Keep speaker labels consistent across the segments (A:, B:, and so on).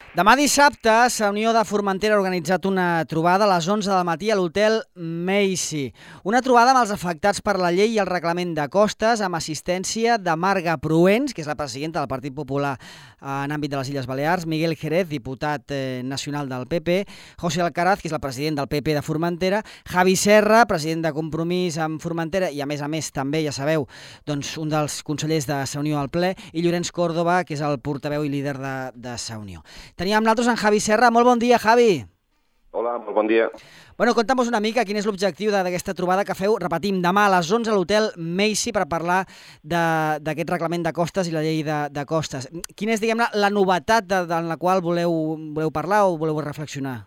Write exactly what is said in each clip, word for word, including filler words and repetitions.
A: Demà dissabte, la Unió de Formentera ha organitzat una trobada a les onze del matí a l'hotel Macy. Una trobada amb els afectats per la llei i el reglament de costes, amb assistència de Marga Pruens, que és la presidenta del Partit Popular en àmbit de les Illes Balears, Miguel Jerez, diputat eh, nacional del P P, José Alcaraz, que és el president del P P de Formentera, Javi Serra, president de Compromís amb Formentera, i a més a més també, ja sabeu, doncs, un dels consellers de la Unió al ple, i Llorenç Córdoba, que és el portaveu i líder de, de la Unió. Teníem amb nosaltres en Javi Serra. Molt bon dia, Javi.
B: Hola, molt bon dia.
A: Bueno, conta'm una mica quin és l'objectiu d'aquesta trobada que feu, repetim, demà a les onze a l'hotel Macy per parlar d'aquest reglament de costes i la llei de, de costes. Quina és, diguem-ne, la novetat de, de la qual voleu, voleu parlar o voleu reflexionar?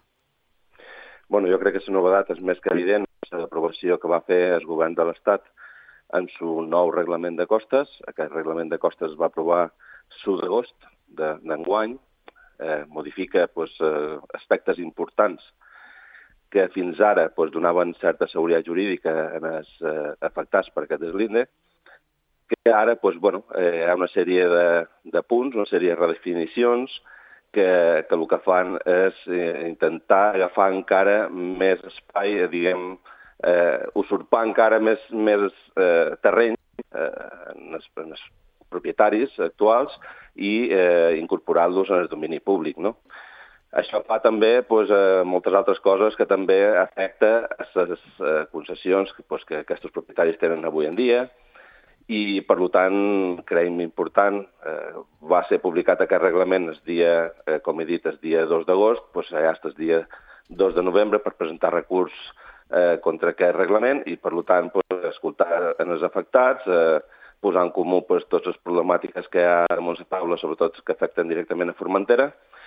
B: Bueno, jo crec que la novetat és més que evident, l'aprovació que va fer el govern de l'Estat en su nou reglament de costes. Aquest reglament de costes es va aprovar l'u d'agost d'enguany. Eh, modifica pues, eh, aspectes importants que fins ara pues, donaven certa seguretat jurídica en els eh, afectats per aquest deslinde, que ara pues, bueno, eh, hi ha una sèrie de, de punts, una sèrie de redefinicions que, que el que fan és eh, intentar agafar encara més espai, eh, diguem, eh, usurpar encara més, més eh, terreny eh, en els, en els propietaris actuals i eh, incorporar-los en el domini públic, no? Això fa també pues, eh, moltes altres coses que també afecta a les eh, concessions que, pues, que aquests propietaris tenen avui en dia i, per tant, creiem important, eh, va ser publicat aquest reglament el dia, eh, com he dit, el dia dos d'agost, pues, ja està el dia dos de novembre per presentar recurs eh, contra aquest reglament i, per tant, pues, escoltar en els afectats, eh, posar en comú pues, totes les problemàtiques que hi ha damunt la taula, sobretot que afecten directament a Formentera,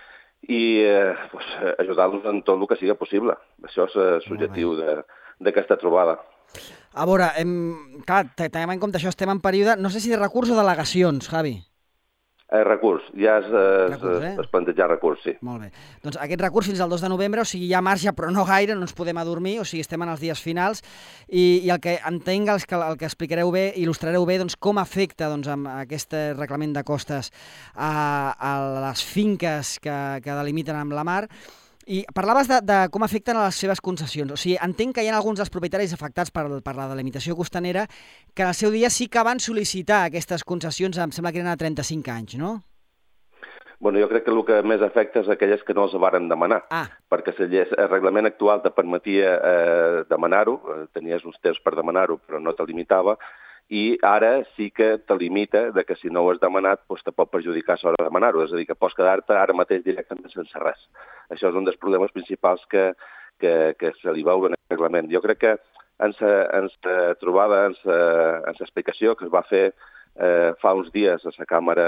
B: i eh, pues, ajudar-los en tot el que sigui possible. Això és l'objectiu d'aquesta trobada.
A: A veure, hem, clar, tenim en compte això, estem en període, no sé si de recurs o delegacions, Javi.
B: Eh, recurs, ja es,
A: recurs, eh?
B: es planteja recurs, sí.
A: Molt bé. Doncs aquest recurs fins al dos de novembre, o sigui, hi ha marge, però no gaire, no ens podem adormir, o sigui, estem en els dies finals, i, i el que entenc, el que, el que explicareu bé, il·lustrareu bé, doncs, com afecta doncs, amb aquest reglament de costes a, a les finques que, que delimiten amb la mar. I parlaves de, de com afecten a les seves concessions. O sigui, entenc que hi ha alguns dels propietaris afectats per, per la delimitació costanera que en el seu dia sí que van sol·licitar aquestes concessions, em sembla que eren a trenta-cinc anys, no?
B: Bueno, jo crec que el que més afecta és aquelles que no els varen demanar,
A: ah.
B: perquè el reglament actual te permetia eh, demanar-ho, tenies uns temps per demanar-ho, però no te limitava, i ara sí que te limita de que si no ho has demanat doncs te pot perjudicar a l'hora de demanar-ho, és a dir, que pots quedar-te ara mateix directament sense res. Això és un dels problemes principals que, que, que se li veu en el reglament. Jo crec que en la trobada, en l'explicació que es va fer eh, fa uns dies a la Càmera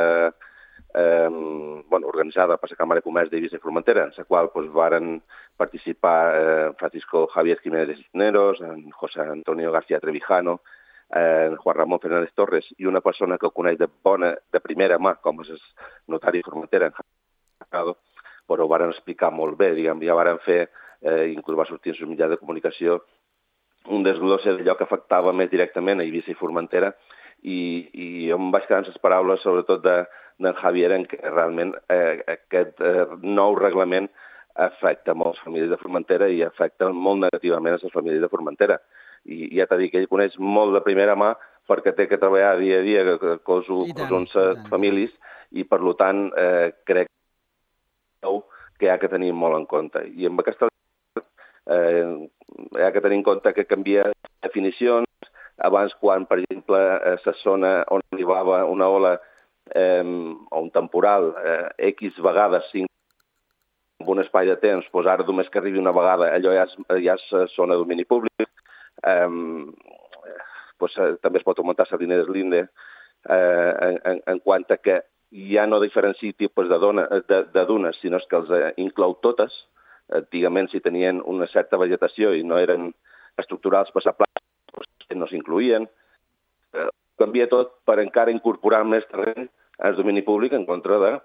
B: eh, bueno, organitzada per la Càmera de Comerç d'Eivissa i Formentera, en la qual doncs, varen participar eh, Francisco Javier Jiménez de Cisneros, en José Antonio García Trevijano, Eh, Juan Ramón Fernández Torres i una persona que el coneix de bona, de primera mà, com és el notari Formentera, però ho varen explicar molt bé, diguem, ja varen fer, eh, inclús va sortir en els mitjans de comunicació, un desglose d'allò que afectava més directament a Eivissa i Formentera, i, i jo em vaig quedar amb les paraules, sobretot d'en de, Javier, en què realment eh, aquest eh, nou reglament afecta moltes famílies de Formentera i afecta molt negativament a les famílies de Formentera. I ja t'ha dit que ell coneix molt de primera mà perquè té que treballar dia a dia amb onze famílies i, per tant, eh, crec que hi ha que tenir molt en compte. I amb aquesta eh, hi ha que tenir en compte que canvia definicions. Abans, quan, per exemple, a la zona on arribava una ola eh, o un temporal eh, X vegades cinc en un espai de temps, doncs ara només que arribi una vegada, allò ja és, ja és zona de domini públic. Um, pues, eh, també es pot augmentar la línia deslinde eh, en, en, en quant a que ja no diferencia tipus de, dona, de, de dunes, sinó que els eh, inclou totes. Antigament, si tenien una certa vegetació i no eren estructurals per la plaça, pues, no s'incluïen. Eh, canvia tot per encara incorporar més terreny al domini públic en contra de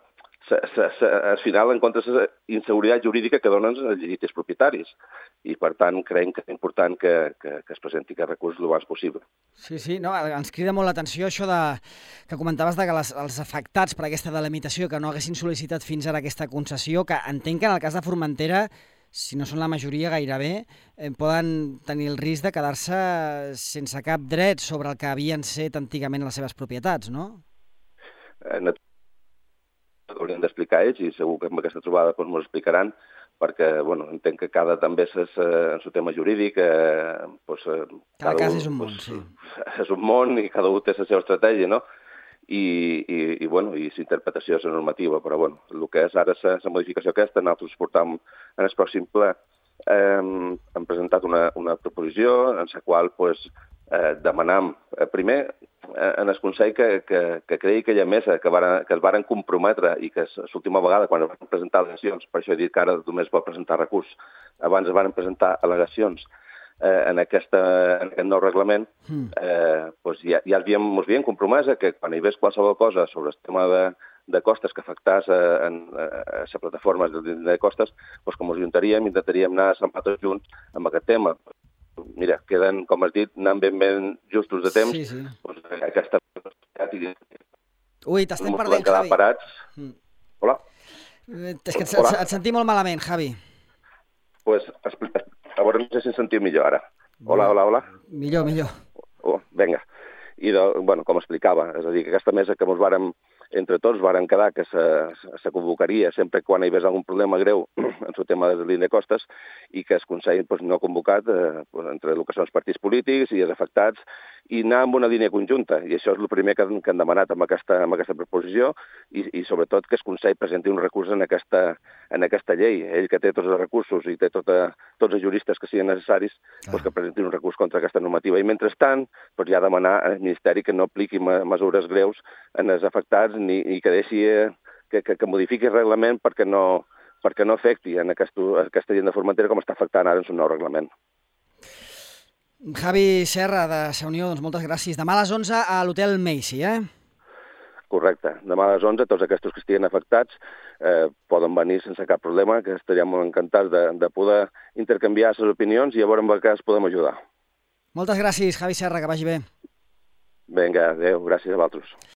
B: se, se, se, al final encontres la inseguretat jurídica que donen els legítims propietaris. I, per tant, creiem que és important que, que, que es presenti aquest recurs el més possible.
A: Sí, sí, no, ens crida molt l'atenció això de, que comentaves de que les, els afectats per aquesta delimitació que no haguessin sol·licitat fins ara aquesta concessió, que entenc que en el cas de Formentera, si no són la majoria gairebé, eh, poden tenir el risc de quedar-se sense cap dret sobre el que havien set antigament les seves propietats, no?
B: Eh, haurien d'explicar ells i segur que amb aquesta trobada doncs, m'ho explicaran, perquè bueno, entenc que cada també és, en el tema jurídic... Eh, doncs,
A: cada,
B: cada
A: cas
B: un,
A: és un món,
B: doncs,
A: sí.
B: És un món i cada un té la seva estratègia, no? I, i, i, bueno, i l'interpretació és la normativa, però bueno, el que és ara la modificació aquesta, nosaltres portam en el pròxim ple, eh, hem presentat una, una proposició en la qual pues, eh, demanam, eh, primer, eh, en el Consell que, que, que creï aquella mesa que, varen, que es varen comprometre i que l'última vegada, quan es van presentar al·legacions, per això he dit que ara només pot presentar recurs, abans es van presentar al·legacions, Eh, en, aquesta, en aquest nou reglament, eh, doncs ja, ja havíem, ens havíem compromès que quan hi hagués qualsevol cosa sobre el tema de, de costes que afectàs a, a, a les plataformes de, de costes, doncs com ens juntaríem, intentaríem anar a Sant tots junts amb aquest tema. Mira, queden, com has dit, anant ben ben justos de temps.
A: Sí, sí.
B: Doncs, aquesta...
A: Ui, t'estem perdent, Javi.
B: Parats.
A: Mm.
B: Hola?
A: Eh, és que et, et, et sentim molt malament, Javi.
B: Doncs, pues, a veure, no sé si em sentiu millor ara. Hola, hola, hola.
A: Millor, millor.
B: Oh, vinga. I, de, bueno, com explicava, és a dir, que aquesta mesa que ens vàrem, entre tots, vàrem quedar que se, se convocaria sempre quan hi hagués algun problema greu en el tema de línia de costes i que el Consell pues, no ha convocat eh, entre el que són els partits polítics i els afectats i anar amb una línia conjunta. I això és el primer que, que han demanat amb aquesta, amb aquesta proposició i, i sobretot que el Consell presenti un recurs en aquesta, en aquesta llei. Ell que té tots els recursos i té tota, tots els juristes que siguin necessaris, pues, que presenti un recurs contra aquesta normativa. I mentrestant, pues, ja demanar al Ministeri que no apliqui mesures greus en els afectats ni, ni que deixi que, que, que modifiqui el reglament perquè no, perquè no afecti en aquesta, aquesta llei de Formentera com està afectant ara en el nou reglament.
A: Javi Serra, de Sa Unió, doncs moltes gràcies. Demà a les onze a l'Hotel Macy, eh?
B: Correcte. Demà a les onze tots aquests que estiguin afectats eh, poden venir sense cap problema, que estaríem molt encantats de, de poder intercanviar les opinions i a veure en què es podem ajudar.
A: Moltes gràcies, Javi Serra, que vagi bé.
B: Vinga, adéu, gràcies a vosaltres.